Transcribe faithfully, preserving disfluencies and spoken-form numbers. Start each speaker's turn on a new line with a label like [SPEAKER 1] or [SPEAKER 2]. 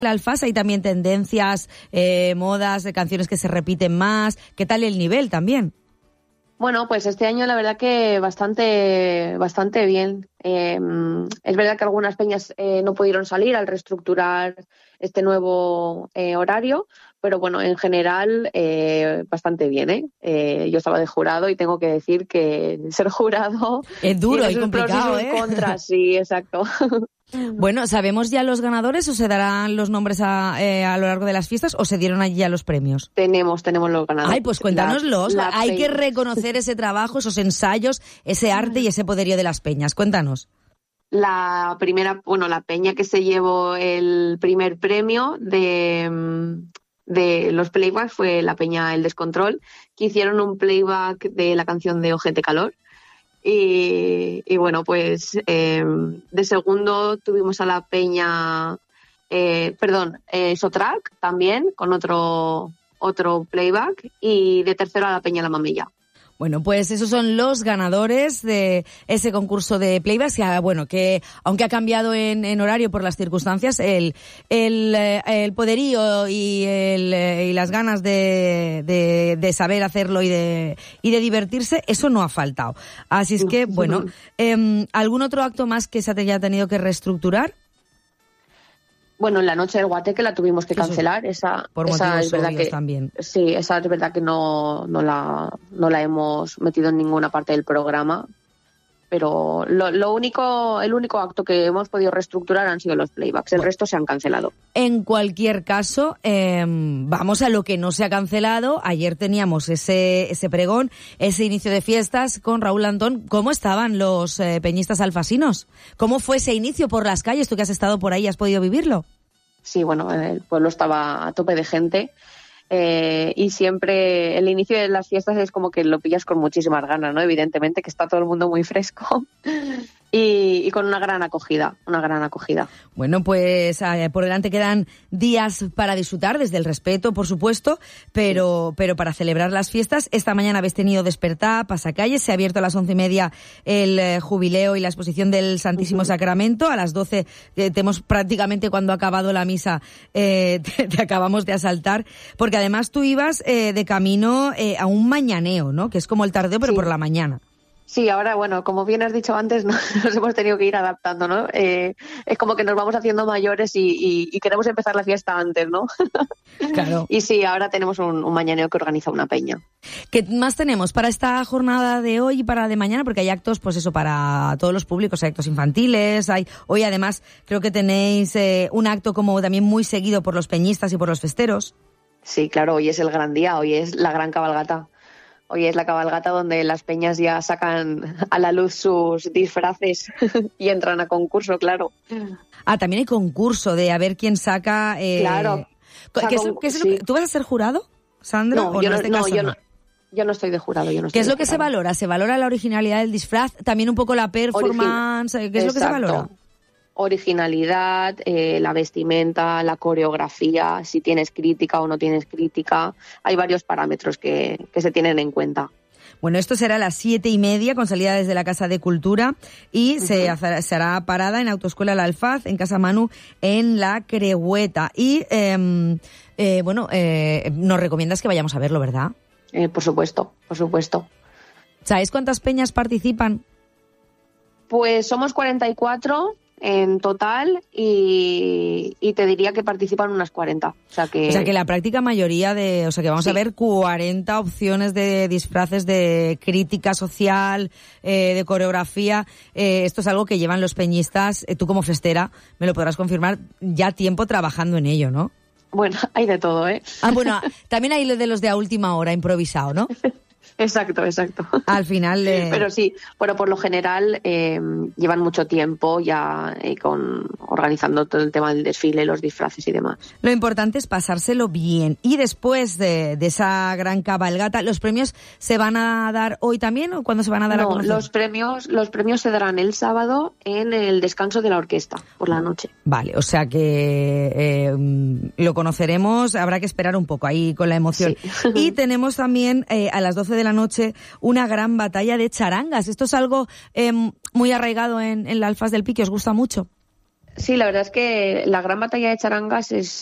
[SPEAKER 1] la Alfás hay también tendencias, eh, modas, de canciones que se repiten más. ¿Qué tal el nivel también?
[SPEAKER 2] Bueno, pues este año la verdad que bastante bastante bien. Eh, es verdad que algunas peñas eh, no pudieron salir al reestructurar este nuevo eh, horario, pero bueno, en general eh, bastante bien, ¿eh? ¿eh? Yo estaba de jurado y tengo que decir que ser jurado
[SPEAKER 1] es duro y
[SPEAKER 2] sus
[SPEAKER 1] complicado,
[SPEAKER 2] pros y sus
[SPEAKER 1] ¿eh?
[SPEAKER 2] contras, sí, exacto.
[SPEAKER 1] Bueno, ¿sabemos ya los ganadores o se darán los nombres a, eh, a lo largo de las fiestas o se dieron allí ya los premios?
[SPEAKER 2] Tenemos, tenemos los ganadores.
[SPEAKER 1] Ay, pues cuéntanoslos. La, la Hay pe... que reconocer ese trabajo, esos ensayos, ese arte y ese poderío de las peñas. Cuéntanos.
[SPEAKER 2] La primera, bueno, la peña que se llevó el primer premio de, de los playbacks fue la peña El Descontrol, que hicieron un playback de la canción de Ojete Calor. Y, y bueno, pues eh, de segundo tuvimos a la peña, eh, perdón, eh, Sotrack también, con otro, otro playback, y de tercero a la peña La Mamella.
[SPEAKER 1] Bueno, pues esos son los ganadores de ese concurso de playback. Que, bueno, que aunque ha cambiado en, en horario por las circunstancias, el, el, el poderío y, el, y las ganas de, de, de saber hacerlo y de, y de divertirse, eso no ha faltado. Así es que, bueno, eh, ¿algún otro acto más que se haya tenido que reestructurar?
[SPEAKER 2] Bueno, en la noche del Guateque la tuvimos que cancelar. Esa,
[SPEAKER 1] por
[SPEAKER 2] esa
[SPEAKER 1] motivos
[SPEAKER 2] es verdad que
[SPEAKER 1] también.
[SPEAKER 2] Sí, esa es verdad que no, no la, no la hemos metido en ninguna parte del programa. Pero lo, lo único, el único acto que hemos podido reestructurar han sido los playbacks. El bueno, resto se han cancelado.
[SPEAKER 1] En cualquier caso, eh, vamos a lo que no se ha cancelado. Ayer teníamos ese, ese pregón, ese inicio de fiestas con Raúl Antón. ¿Cómo estaban los eh, peñistas alfasinos? ¿Cómo fue ese inicio por las calles? Tú que has estado por ahí, ¿has podido vivirlo?
[SPEAKER 2] Sí, bueno, el pueblo estaba a tope de gente. Eh, y siempre el inicio de las fiestas es como que lo pillas con muchísimas ganas, ¿no? Evidentemente que está todo el mundo muy fresco y, y con una gran acogida, una gran acogida.
[SPEAKER 1] Bueno, pues eh, por delante quedan días para disfrutar, desde el respeto, por supuesto, pero, pero para celebrar las fiestas. Esta mañana habéis tenido despertar, pasacalles, se ha abierto a las once y media el eh, jubileo y la exposición del Santísimo uh-huh. Sacramento. A las doce, eh, tenemos prácticamente cuando ha acabado la misa, eh, te, te acabamos de asaltar, porque además tú ibas eh, de camino eh, a un mañaneo, ¿no? Que es como el tardeo, pero sí. por la mañana.
[SPEAKER 2] Sí, ahora, bueno, como bien has dicho antes, ¿no? Nos hemos tenido que ir adaptando, ¿no? Eh, es como que nos vamos haciendo mayores y, y, y queremos empezar la fiesta antes, ¿no?
[SPEAKER 1] Claro.
[SPEAKER 2] Y sí, ahora tenemos un, un mañaneo que organiza una peña.
[SPEAKER 1] ¿Qué más tenemos para esta jornada de hoy y para de mañana? Porque hay actos, pues eso, para todos los públicos, hay actos infantiles, hay hoy además creo que tenéis eh, un acto como también muy seguido por los peñistas y por los festeros.
[SPEAKER 2] Sí, claro, hoy es el gran día, hoy es la gran cabalgata. Hoy es la cabalgata donde las peñas ya sacan a la luz sus disfraces y entran a concurso, claro.
[SPEAKER 1] Ah, también hay concurso de a ver quién saca... Eh...
[SPEAKER 2] Claro.
[SPEAKER 1] ¿Qué es, qué es
[SPEAKER 2] sí.
[SPEAKER 1] lo que... ¿Tú vas a ser jurado, Sandra?
[SPEAKER 2] No,
[SPEAKER 1] ¿o
[SPEAKER 2] yo no,
[SPEAKER 1] no, este
[SPEAKER 2] no,
[SPEAKER 1] caso,
[SPEAKER 2] yo
[SPEAKER 1] no?
[SPEAKER 2] no. Yo no estoy de jurado. Yo no estoy
[SPEAKER 1] ¿Qué es lo
[SPEAKER 2] de
[SPEAKER 1] que
[SPEAKER 2] jurado.
[SPEAKER 1] se valora? ¿Se valora la originalidad del disfraz? ¿También un poco la performance? Origin... ¿Qué es
[SPEAKER 2] Exacto.
[SPEAKER 1] lo que se valora?
[SPEAKER 2] Originalidad, eh, la vestimenta, la coreografía, si tienes crítica o no tienes crítica. Hay varios parámetros que, que se tienen en cuenta.
[SPEAKER 1] Bueno, esto será a las siete y media con salida desde la Casa de Cultura y uh-huh. se, hace, se hará parada en Autoescuela La Alfaz, en Casa Manu, en La Crehueta. Y, eh, eh, bueno, eh, nos recomiendas que vayamos a verlo, ¿verdad?
[SPEAKER 2] Eh, por supuesto, por supuesto.
[SPEAKER 1] ¿Sabéis cuántas peñas participan?
[SPEAKER 2] Pues somos cuarenta y cuatro en total y, y te diría que participan unas cuarenta. O sea que,
[SPEAKER 1] o sea que la práctica mayoría de... O sea que vamos sí. a ver cuarenta opciones de disfraces de crítica social, eh, de coreografía. Eh, esto es algo que llevan los peñistas, eh, tú como festera me lo podrás confirmar, ya tiempo trabajando en ello, ¿no?
[SPEAKER 2] Bueno, hay de todo, ¿eh?
[SPEAKER 1] Ah, bueno, también hay de los de a última hora, improvisado, ¿no?
[SPEAKER 2] Exacto, exacto.
[SPEAKER 1] Al final... Eh...
[SPEAKER 2] Pero sí, bueno, por lo general eh, llevan mucho tiempo ya eh, con organizando todo el tema del desfile, los disfraces y demás.
[SPEAKER 1] Lo importante es pasárselo bien. Y después de, de esa gran cabalgata, ¿los premios se van a dar hoy también o cuándo se van a dar
[SPEAKER 2] no,
[SPEAKER 1] a conocer?
[SPEAKER 2] los premios, los premios se darán el sábado en el descanso de la orquesta, por la noche.
[SPEAKER 1] Vale, o sea que eh, lo conoceremos, habrá que esperar un poco ahí con la emoción. Sí. Y tenemos también eh, a las doce de la noche una gran batalla de charangas. Esto es algo eh, muy arraigado en, en la Alfaz del Pi, que os gusta mucho.
[SPEAKER 2] Sí, la verdad es que la gran batalla de charangas es